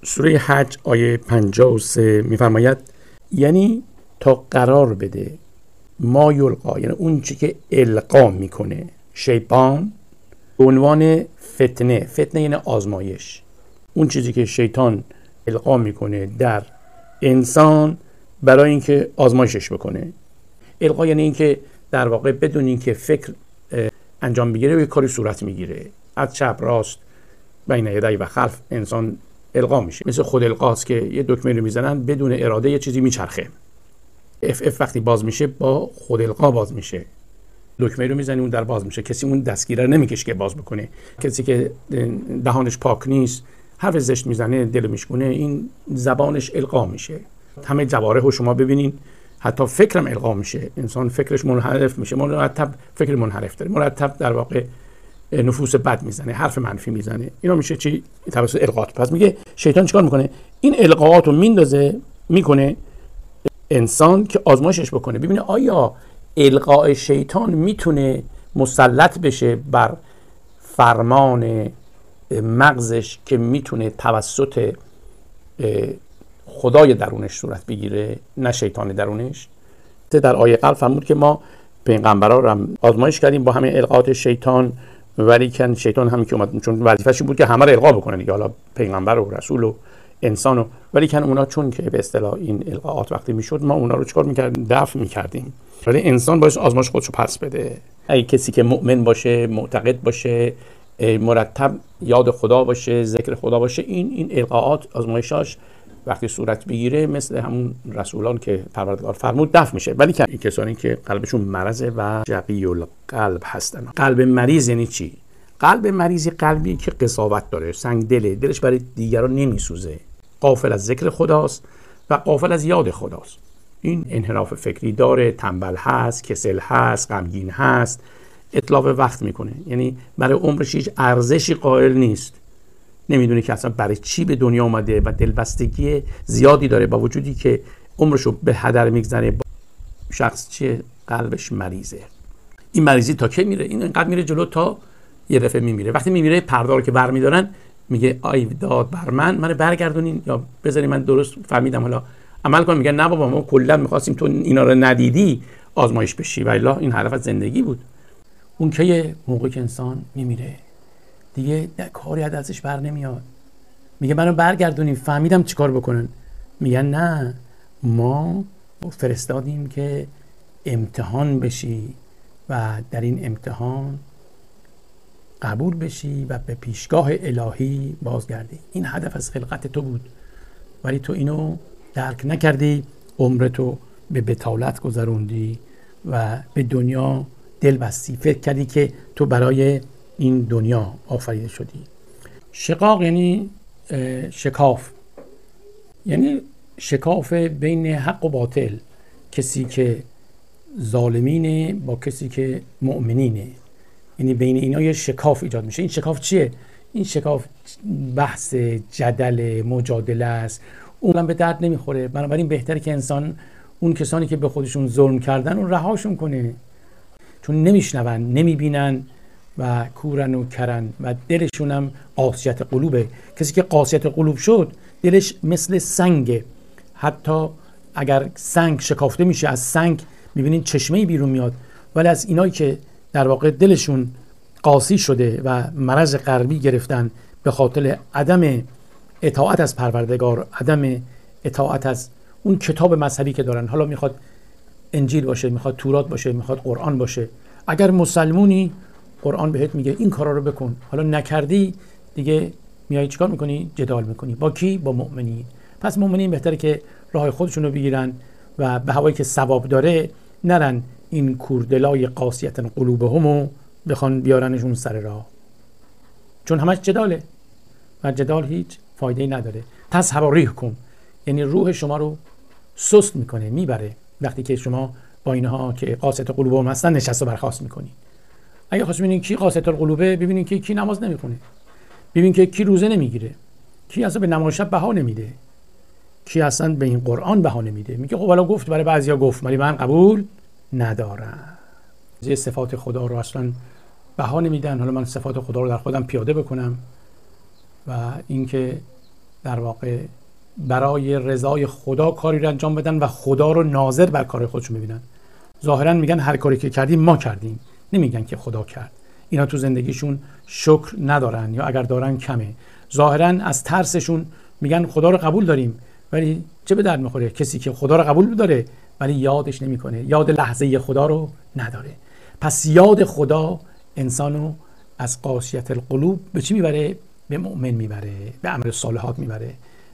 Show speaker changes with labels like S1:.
S1: سوره حج آیه 53 میفرماید یعنی تا قرار بده ما یلقا، یعنی اون چی که القا میکنه شیطان به عنوان فتنه یعنی آزمایش، اون چیزی که شیطان القا میکنه در انسان برای اینکه آزمایشش بکنه. القا یعنی اینکه در واقع بدون اینکه فکر انجام بگیره و کاری صورت میگیره، از چپ راست بین یدی و خلف انسان القا میشه. مثل خود القاست که یه دکمه رو میزنن بدون اراده یه چیزی میچرخه. اف وقتی باز میشه با خود القا باز میشه. دکمه رو میزنی اون در باز میشه. کسی اون دستگیره رو نمیکشه که باز بکنه. کسی که دهانش پاک نیست حرف زشت میزنه دل میشکونه، این زبانش القا میشه. همه جوارح شما ببینین، حتی فکرم القا میشه. انسان فکرش منحرف میشه، مرتب فکر منحرف داره، مرتب در واقع نفوس بد میزنه، حرف منفی میزنه. اینا میشه چی؟ توسط القاات. پس میگه شیطان چیکار میکنه؟ این القاات رو میندازه میکنه انسان که آزمایشش بکنه، ببینه آیا القاء شیطان میتونه مسلط بشه بر فرمان مغزش که میتونه توسط خدای درونش صورت بگیره، نه شیطان درونش. در آیه قبل فرمود که ما پیغمبرا رو هم آزمایش کردیم با همه القاءات شیطان، ولی کن شیطان همین که اومد چون وظیفه‌ش بود که همه رو القا بکنه دیگه، حالا پیغمبر و رسول و انسانو، ولی کن اونا چون که به اصطلاح این القاءات وقتی میشد ما اونا رو چیکار میکردیم؟ دفع میکردیم. ولی انسان باید آزمایش خودشو پس بده. اگه کسی که مؤمن باشه، معتقد باشه، مرتب یاد خدا باشه، ذکر خدا باشه، این القاءات آزمایشاش وقتی صورت بگیره مثل همون رسولان که پروردگار فرمود دفع میشه. ولی که این کسانی که قلبشون مرضه و جقی القلب هستن. قلب مریض یعنی چی؟ قلب مریض قلبی که قساوت داره، سنگ دله، دلش برای دیگران نمیسوزه، غافل از ذکر خداست و غافل از یاد خداست. این انحراف فکری داره، تنبل هست، کسل هست، غمگین هست، اتلاف وقت میکنه، یعنی برای عمرش هیچ ارزشی قائل نیست، نمیدونه که اصلا برای چی به دنیا اومده و دلبستگی زیادی داره با وجودی که عمرشو به هدر میگذره. شخص چیه؟ قلبش مریضه. این مریضی تا کی میره؟ این انقدر میره جلو تا یه دفعه میمیره. وقتی میمیره پرده رو که برمیدارن میگه آی داد بر من برگردونین یا بذاری من درست فهمیدم حالا عمل کنم. میگن نه بابا ما کلا می‌خواستیم تو اینا رو ندیدی آزمایش بشی، ولی این هدف زندگی بود. اون که موقعی که انسان میمیره دیگه کاری ازش بر نمیاد، میگه منو برگردونین فهمیدم چیکار بکنن. میگن نه ما فرستادیم که امتحان بشی و در این امتحان قبول بشی و به پیشگاه الهی بازگردی. این هدف از خلقت تو بود، ولی تو اینو درک نکردی، عمرتو به بتالت گذروندی و به دنیا دل بستی، فکر کردی که تو برای این دنیا آفریده شدی. شقاق یعنی شکاف، یعنی شکاف بین حق و باطل، کسی که ظالمینه با کسی که مؤمنینه، یعنی بین اینا یه شکاف ایجاد میشه. این شکاف چیه؟ این شکاف بحث جدل مجادله است، اونم به درد نمیخوره. بنابراین بهتره که انسان اون کسانی که به خودشون ظلم کردن اون رهاشون کنه، چون نمیشنون، نمیبینن و کورن و کرن و دلشون هم قاسیت قلوبه. کسی که قاسیت قلوب شد دلش مثل سنگه، حتی اگر سنگ شکافته میشه از سنگ میبینین چشمه بیرون میاد، ولی از اینایی که در واقع دلشون قاسی شده و مرض قلبی گرفتن به خاطر عدم اطاعت از پروردگار، عدم اطاعت از اون کتاب مذهبی که دارن، حالا میخواد انجیل باشه، میخواد تورات باشه، میخواد قرآن باشه، اگر مسلمونی قرآن بهت میگه این کارا رو بکن، حالا نکردی دیگه میای چیکار میکنی؟ جدال میکنی. با کی؟ با مؤمنین. پس مؤمنین بهتره که راه خودشون رو بگیرن و به هوایی که ثواب داره نرن این کوردلای قاسیت قلوبهمو بخوان بیارنشون سر راه، چون همش جداله و جدال هیچ فایده‌ای نداره. تذهب ریح کن، یعنی روح شما رو سست میکنه، میبره. وقتی که شما با اینها که قاسیت قلوبهم هستن نشست و برخاست میکنی. اگه خواست ببینین کی قاسیت القلوبه، ببینین که کی نماز نمیخونه، ببینین که کی روزه نمیگیره، کی اصلا به نماز شب بها نمیده، کی اصلا به این قرآن بها نمیده. میگه خب حالا گفت، برای بعضیا گفت ولی من قبول ندارم. زی صفات خدا رو اصلا بها نمیدن، حالا من صفات خدا رو در خودم پیاده بکنم و اینکه در واقع برای رضای خدا کاری رو انجام بدن و خدا رو ناظر بر کار خودشون ببینن. ظاهرا میگن هر کاری که کردیم ما کردیم، نمیگن که خدا کرد. اینا تو زندگیشون شکر ندارن یا اگر دارن کمه. ظاهرا از ترسشون میگن خدا رو قبول داریم، ولی چه به درد میخوره کسی که خدا رو قبول داره ولی یادش نمیکنه، یاد لحظه خدا رو نداره. پس یاد خدا انسانو از قاسیت القلوب به چی میبره؟ به مؤمن میبره، به امر صالحات میبره.